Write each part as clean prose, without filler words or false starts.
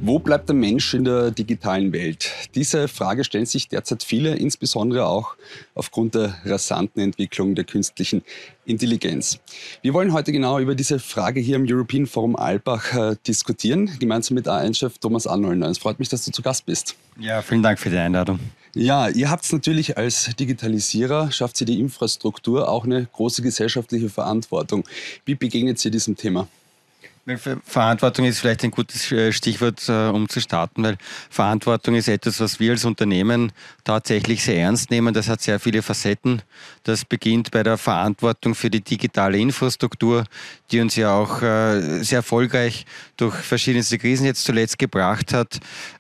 Wo bleibt der Mensch in der digitalen Welt? Diese Frage stellen sich derzeit viele, insbesondere auch aufgrund der rasanten Entwicklung der künstlichen Intelligenz. Wir wollen heute genau über diese Frage hier im European Forum Albach diskutieren, gemeinsam mit A1-Chef Thomas Arnoldner. Es freut mich, dass du zu Gast bist. Ja, vielen Dank für die Einladung. Ja, ihr habt natürlich als Digitalisierer, schafft ihr die Infrastruktur, auch eine große gesellschaftliche Verantwortung. Wie begegnet ihr diesem Thema? Verantwortung ist vielleicht ein gutes Stichwort, um zu starten, weil Verantwortung ist etwas, was wir als Unternehmen tatsächlich sehr ernst nehmen. Das hat sehr viele Facetten. Das beginnt bei der Verantwortung für die digitale Infrastruktur, die uns ja auch sehr erfolgreich durch verschiedenste Krisen jetzt zuletzt gebracht hat,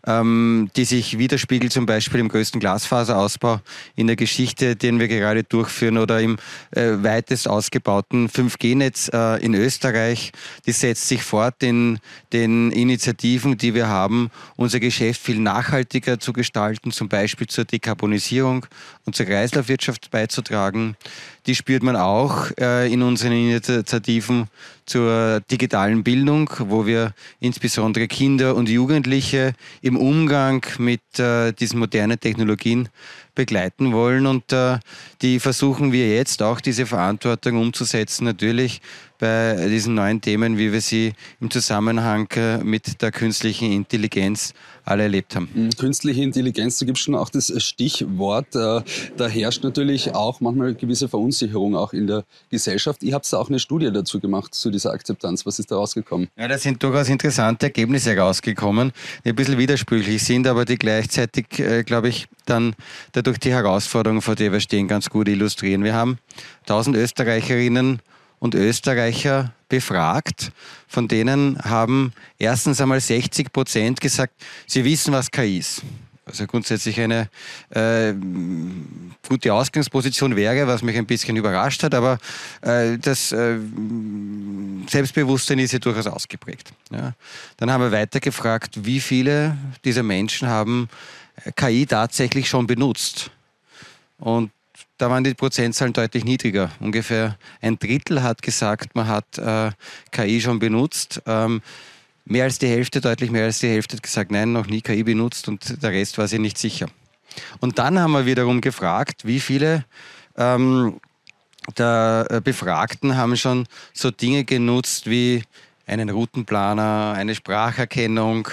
die sich widerspiegelt zum Beispiel im größten Glasfaserausbau in der Geschichte, den wir gerade durchführen, oder im weitest ausgebauten 5G-Netz in Österreich. Die setzt sich fort in den Initiativen, die wir haben, unser Geschäft viel nachhaltiger zu gestalten, zum Beispiel zur Dekarbonisierung und zur Kreislaufwirtschaft beizutragen. Die spürt man auch in unseren Initiativen zur digitalen Bildung, wo wir insbesondere Kinder und Jugendliche im Umgang mit diesen modernen Technologien begleiten wollen. Und die versuchen wir jetzt auch, diese Verantwortung umzusetzen, natürlich bei diesen neuen Themen, wie wir sie im Zusammenhang mit der künstlichen Intelligenz alle erlebt haben. Künstliche Intelligenz, da gibt es schon auch das Stichwort. Da herrscht natürlich auch manchmal gewisse Verunsicherung auch in der Gesellschaft. Ihr habt da auch eine Studie dazu gemacht, zu dieser Akzeptanz. Was ist da rausgekommen? Ja, da sind durchaus interessante Ergebnisse rausgekommen, die ein bisschen widersprüchlich sind, aber die gleichzeitig, glaube ich, dann dadurch die Herausforderungen, vor der wir stehen, ganz gut illustrieren. Wir haben 1000 Österreicherinnen und Österreicher befragt, von denen haben erstens einmal 60% gesagt, sie wissen, was KI ist. Also grundsätzlich eine gute Ausgangsposition wäre, was mich ein bisschen überrascht hat, aber das Selbstbewusstsein ist ja durchaus ausgeprägt. Ja. Dann haben wir weiter gefragt, wie viele dieser Menschen haben KI tatsächlich schon benutzt. Und da waren die Prozentzahlen deutlich niedriger. Ungefähr ein Drittel hat gesagt, man hat KI schon benutzt. Mehr als die Hälfte, deutlich mehr als die Hälfte hat gesagt, nein, noch nie KI benutzt, und der Rest war sich nicht sicher. Und dann haben wir wiederum gefragt, wie viele der Befragten haben schon so Dinge genutzt wie einen Routenplaner, eine Spracherkennung,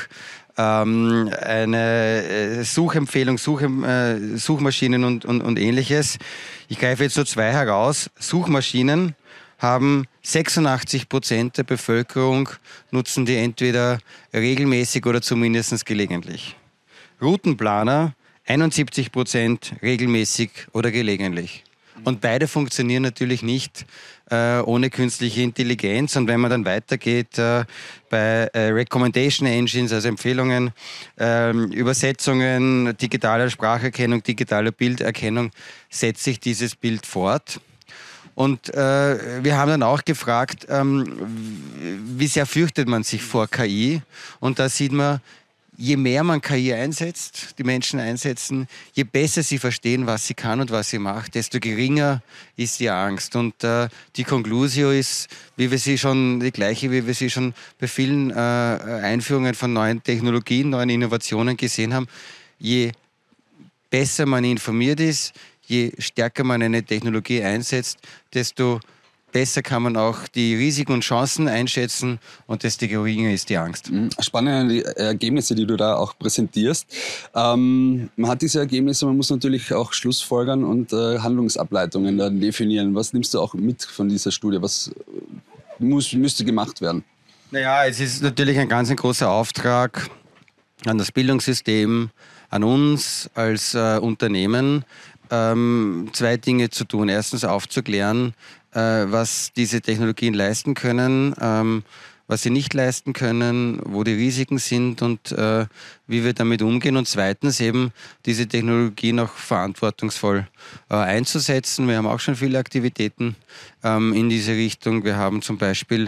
eine Suchempfehlung, Suchmaschinen und Ähnliches. Ich greife jetzt nur zwei heraus. Suchmaschinen haben 86% der Bevölkerung, nutzen die entweder regelmäßig oder zumindest gelegentlich. Routenplaner 71% regelmäßig oder gelegentlich. Und beide funktionieren natürlich nicht ohne künstliche Intelligenz. Und wenn man dann weitergeht bei Recommendation Engines, also Empfehlungen, Übersetzungen, digitaler Spracherkennung, digitaler Bilderkennung, setzt sich dieses Bild fort. Und wir haben dann auch gefragt, wie sehr fürchtet man sich vor KI? Und da sieht man, je mehr man KI einsetzt, die Menschen einsetzen, je besser sie verstehen, was sie kann und was sie macht, desto geringer ist die Angst. Und die Conclusio ist, die gleiche, wie wir sie schon bei vielen Einführungen von neuen Technologien, neuen Innovationen gesehen haben. Je besser man informiert ist, je stärker man eine Technologie einsetzt, desto besser kann man auch die Risiken und Chancen einschätzen, und desto geringer ist die Angst. Spannende Ergebnisse, die du da auch präsentierst. Man hat diese Ergebnisse, man muss natürlich auch Schlussfolgern und Handlungsableitungen dann definieren. Was nimmst du auch mit von dieser Studie? Was müsste gemacht werden? Naja, es ist natürlich ein ganz großer Auftrag an das Bildungssystem, an uns als Unternehmen, zwei Dinge zu tun. Erstens aufzuklären, was diese Technologien leisten können, was sie nicht leisten können, wo die Risiken sind und wie wir damit umgehen und zweitens eben diese Technologie noch verantwortungsvoll einzusetzen. Wir haben auch schon viele Aktivitäten in diese Richtung. Wir haben zum Beispiel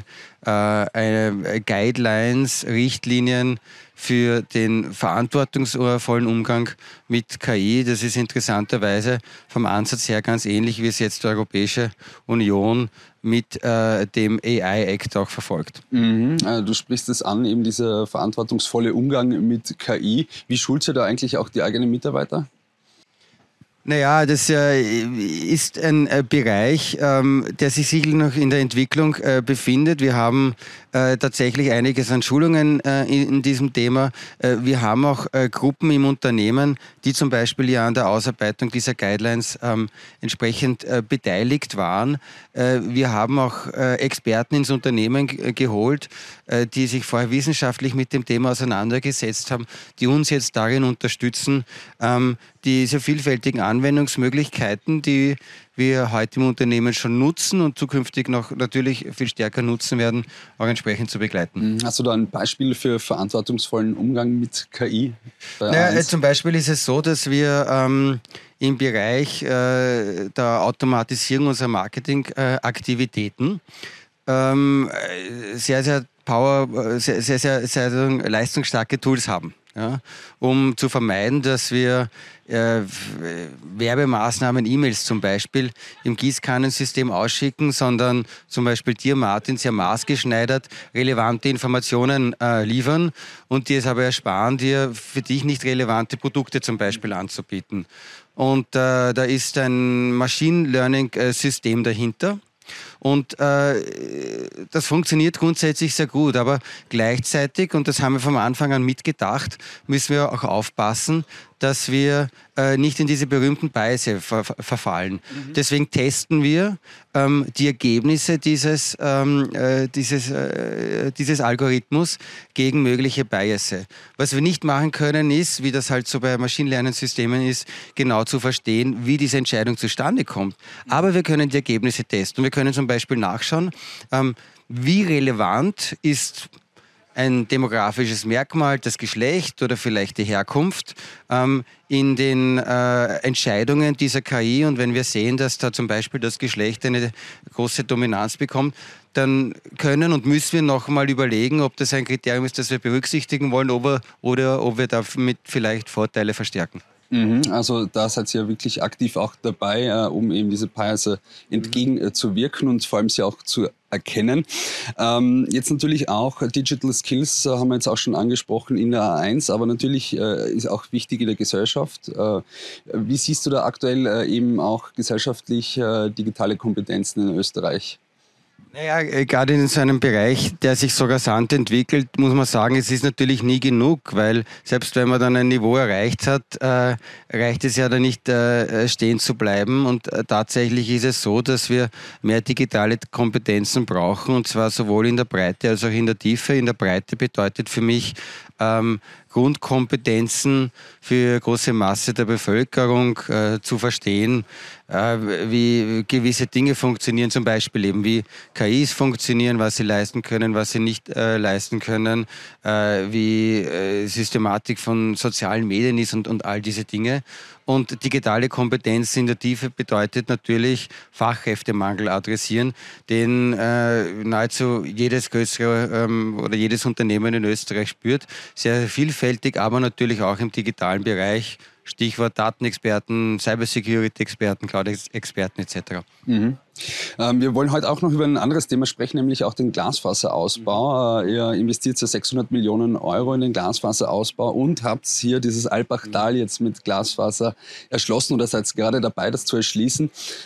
Guidelines, Richtlinien für den verantwortungsvollen Umgang mit KI. Das ist interessanterweise vom Ansatz her ganz ähnlich, wie es jetzt die Europäische Union mit dem AI-Act auch verfolgt. Du sprichst es an, eben dieser verantwortungsvolle Umgang mit KI. Wie schult ihr da eigentlich auch die eigenen Mitarbeiter? Naja, das ist ein Bereich, der sich sicherlich noch in der Entwicklung befindet. Wir haben tatsächlich einiges an Schulungen in diesem Thema. Wir haben auch Gruppen im Unternehmen, die zum Beispiel ja an der Ausarbeitung dieser Guidelines entsprechend beteiligt waren. Wir haben auch Experten ins Unternehmen geholt, die sich vorher wissenschaftlich mit dem Thema auseinandergesetzt haben, die uns jetzt darin unterstützen, diese vielfältigen Anwendungsmöglichkeiten, die wir heute im Unternehmen schon nutzen und zukünftig noch natürlich viel stärker nutzen werden, auch entsprechend zu begleiten. Hast du da ein Beispiel für verantwortungsvollen Umgang mit KI? Zum Beispiel ist es so, dass wir im Bereich der Automatisierung unserer Marketingaktivitäten sehr leistungsstarke Tools haben. Ja, um zu vermeiden, dass wir Werbemaßnahmen, E-Mails zum Beispiel im Gießkannensystem ausschicken, sondern zum Beispiel dir, Martin, sehr maßgeschneidert relevante Informationen liefern und dir es aber ersparen, dir für dich nicht relevante Produkte zum Beispiel anzubieten. Und da ist ein Machine Learning System dahinter. Und das funktioniert grundsätzlich sehr gut, aber gleichzeitig, und das haben wir vom Anfang an mitgedacht, müssen wir auch aufpassen, dass wir nicht in diese berühmten Biase verfallen. Deswegen testen wir die Ergebnisse dieses Algorithmus gegen mögliche Biase. Was wir nicht machen können, ist, wie das halt so bei Machine Learning Systemen ist, genau zu verstehen, wie diese Entscheidung zustande kommt. Aber wir können die Ergebnisse testen. Wir können zum Beispiel nachschauen, wie relevant ist ein demografisches Merkmal, das Geschlecht oder vielleicht die Herkunft in den Entscheidungen dieser KI. Und wenn wir sehen, dass da zum Beispiel das Geschlecht eine große Dominanz bekommt, dann können und müssen wir noch mal überlegen, ob das ein Kriterium ist, das wir berücksichtigen wollen oder ob wir damit vielleicht Vorteile verstärken. Also da seid ihr wirklich aktiv auch dabei, um eben diese Bias entgegenzuwirken und vor allem sie auch zu erkennen. Jetzt natürlich auch Digital Skills haben wir jetzt auch schon angesprochen in der A1, aber natürlich ist auch wichtig in der Gesellschaft. Wie siehst du da aktuell eben auch gesellschaftlich digitale Kompetenzen in Österreich? Naja, gerade in so einem Bereich, der sich so rasant entwickelt, muss man sagen, es ist natürlich nie genug, weil selbst wenn man dann ein Niveau erreicht hat, reicht es ja dann nicht stehen zu bleiben. Und tatsächlich ist es so, dass wir mehr digitale Kompetenzen brauchen, und zwar sowohl in der Breite als auch in der Tiefe. In der Breite bedeutet für mich Grundkompetenzen für große Masse der Bevölkerung zu verstehen, wie gewisse Dinge funktionieren, zum Beispiel eben wie KIs funktionieren, was sie leisten können, was sie nicht leisten können, wie Systematik von sozialen Medien ist und all diese Dinge. Und digitale Kompetenz in der Tiefe bedeutet natürlich Fachkräftemangel adressieren, den nahezu jedes größere oder jedes Unternehmen in Österreich spürt. Sehr vielfältig, aber natürlich auch im digitalen Bereich. Stichwort Datenexperten, Cybersecurity-Experten, Cloud-Experten etc. Wir wollen heute auch noch über ein anderes Thema sprechen, nämlich auch den Glasfaserausbau. Ihr investiert ja 600 Millionen Euro in den Glasfaserausbau und habt hier dieses Alpbachtal jetzt mit Glasfaser erschlossen oder seid gerade dabei, das zu erschließen.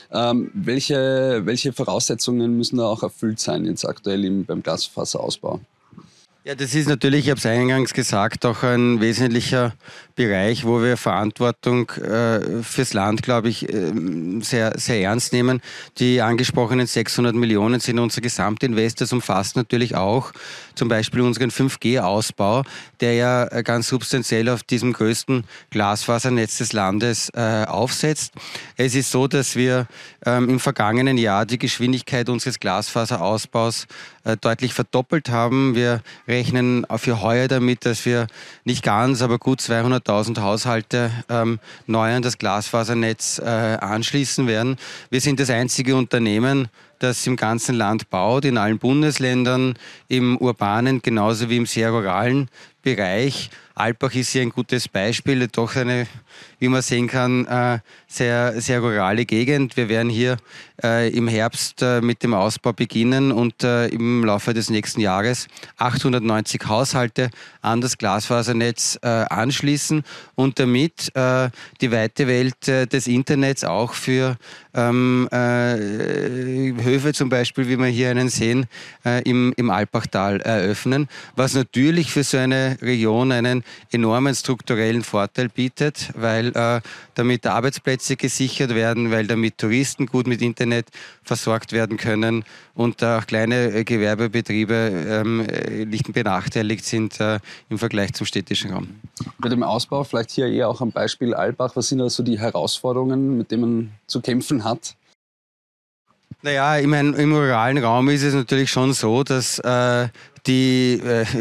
Welche Voraussetzungen müssen da auch erfüllt sein jetzt aktuell beim Glasfaserausbau? Ja, das ist natürlich, ich habe es eingangs gesagt, auch ein wesentlicher Bereich, wo wir Verantwortung fürs Land, glaube ich, sehr, sehr ernst nehmen. Die angesprochenen 600 Millionen sind unser Gesamtinvest. Das umfasst natürlich auch zum Beispiel unseren 5G-Ausbau, der ja ganz substanziell auf diesem größten Glasfasernetz des Landes aufsetzt. Es ist so, dass wir im vergangenen Jahr die Geschwindigkeit unseres Glasfaserausbaus deutlich verdoppelt haben. Wir rechnen für heuer damit, dass wir nicht ganz, aber gut 200.000 Haushalte neu an das Glasfasernetz anschließen werden. Wir sind das einzige Unternehmen, das im ganzen Land baut, in allen Bundesländern, im urbanen genauso wie im sehr ruralen Bereich. Alpbach ist hier ein gutes Beispiel, doch eine, wie man sehen kann, sehr, sehr rurale Gegend. Wir werden hier im Herbst mit dem Ausbau beginnen und im Laufe des nächsten Jahres 890 Haushalte an das Glasfasernetz anschließen und damit die weite Welt des Internets auch für Höfe zum Beispiel, wie wir hier einen sehen, im Alpbachtal eröffnen, was natürlich für so eine Region einen enormen strukturellen Vorteil bietet, weil damit Arbeitsplätze gesichert werden, weil damit Touristen gut mit Internet versorgt werden können und auch kleine Gewerbebetriebe nicht benachteiligt sind im Vergleich zum städtischen Raum. Bei dem Ausbau, vielleicht hier eher auch am Beispiel Alpbach, was sind also die Herausforderungen, mit denen man zu kämpfen hat? Naja, ich meine, im ruralen Raum ist es natürlich schon so, dass die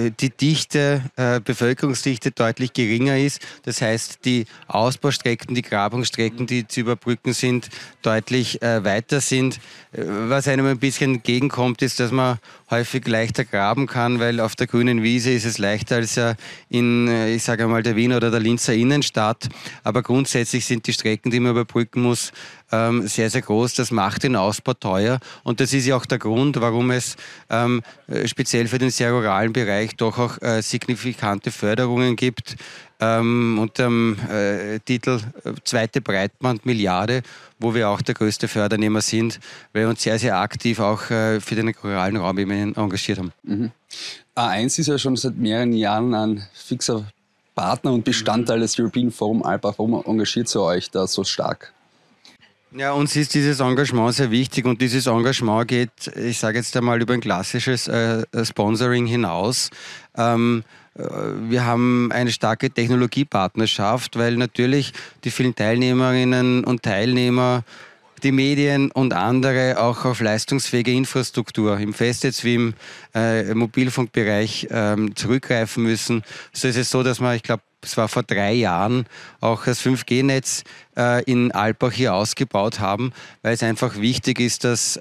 Bevölkerungsdichte deutlich geringer ist. Das heißt, die Ausbaustrecken, die Grabungsstrecken, die zu überbrücken sind, deutlich weiter sind. Was einem ein bisschen entgegenkommt, ist, dass man häufig leichter graben kann, weil auf der grünen Wiese ist es leichter als in, ich sage mal, der Wiener oder der Linzer Innenstadt. Aber grundsätzlich sind die Strecken, die man überbrücken muss, sehr, sehr groß. Das macht den Ausbau teuer. Und das ist ja auch der Grund, warum es speziell für den sehr ruralen Bereich doch auch signifikante Förderungen gibt. Unter dem Titel Zweite Breitband-Milliarde, wo wir auch der größte Fördernehmer sind, weil wir uns sehr, sehr aktiv auch für den ruralen Raum eben engagiert haben. Mhm. A1 ist ja schon seit mehreren Jahren ein fixer Partner und Bestandteil des European Forum Alpbach. Warum engagiert ihr euch da so stark? Ja, uns ist dieses Engagement sehr wichtig und dieses Engagement geht, ich sage jetzt einmal, über ein klassisches Sponsoring hinaus. Wir haben eine starke Technologiepartnerschaft, weil natürlich die vielen Teilnehmerinnen und Teilnehmer, die Medien und andere auch auf leistungsfähige Infrastruktur im Festnetz wie im Mobilfunkbereich zurückgreifen müssen. So ist es so, dass man, ich glaube, es war vor 3 Jahren, auch das 5G-Netz in Alpbach hier ausgebaut haben, weil es einfach wichtig ist, dass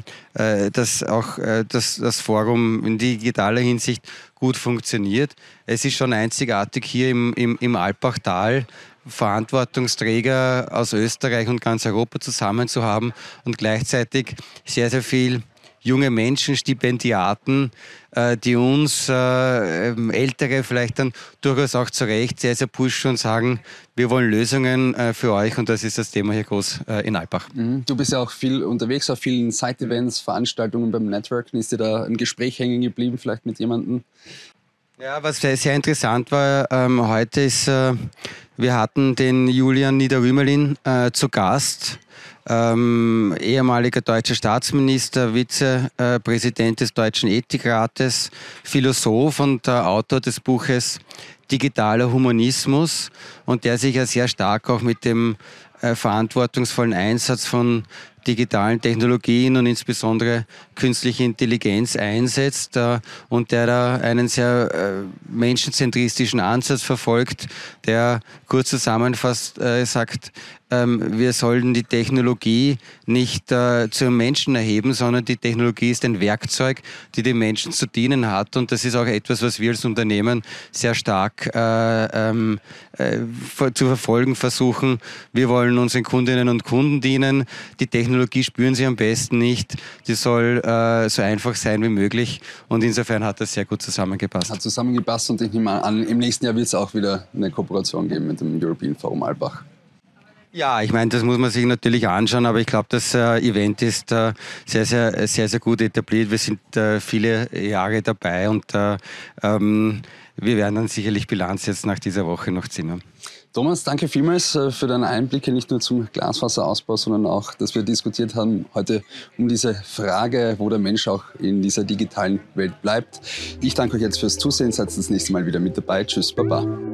auch das Forum in digitaler Hinsicht gut funktioniert. Es ist schon einzigartig hier im Alpbachtal, Verantwortungsträger aus Österreich und ganz Europa zusammen zu haben und gleichzeitig sehr, sehr viel junge Menschen, Stipendiaten, die uns Ältere vielleicht dann durchaus auch zu Recht sehr, sehr pushen und sagen, wir wollen Lösungen für euch und das ist das Thema hier groß in Alpbach. Du bist ja auch viel unterwegs auf vielen Side-Events, Veranstaltungen beim Networken. Ist dir da ein Gespräch hängen geblieben, vielleicht mit jemandem? Ja, was sehr, sehr interessant war, heute ist, wir hatten den Julian Niederrümelin zu Gast. Ehemaliger deutscher Staatsminister, Vizepräsident des Deutschen Ethikrates, Philosoph und Autor des Buches Digitaler Humanismus und der sich ja sehr stark auch mit dem verantwortungsvollen Einsatz von digitalen Technologien und insbesondere künstliche Intelligenz einsetzt und der da einen sehr menschenzentristischen Ansatz verfolgt, der kurz zusammenfasst sagt, wir sollen die Technologie nicht zum Menschen erheben, sondern die Technologie ist ein Werkzeug, die den Menschen zu dienen hat. Und das ist auch etwas, was wir als Unternehmen sehr stark zu verfolgen versuchen. Wir wollen unseren Kundinnen und Kunden dienen. Die Technologie spüren sie am besten nicht. Die soll so einfach sein wie möglich. Und insofern hat das sehr gut zusammengepasst. Hat zusammengepasst und ich nehme an, im nächsten Jahr wird es auch wieder eine Kooperation geben mit dem European Forum Alpbach. Ja, ich meine, das muss man sich natürlich anschauen, aber ich glaube, das Event ist sehr, sehr, sehr, sehr gut etabliert. Wir sind viele Jahre dabei und wir werden dann sicherlich Bilanz jetzt nach dieser Woche noch ziehen. Thomas, danke vielmals für deine Einblicke, nicht nur zum Glasfaserausbau, sondern auch, dass wir diskutiert haben heute um diese Frage, wo der Mensch auch in dieser digitalen Welt bleibt. Ich danke euch jetzt fürs Zusehen, seid das nächste Mal wieder mit dabei. Tschüss, Baba.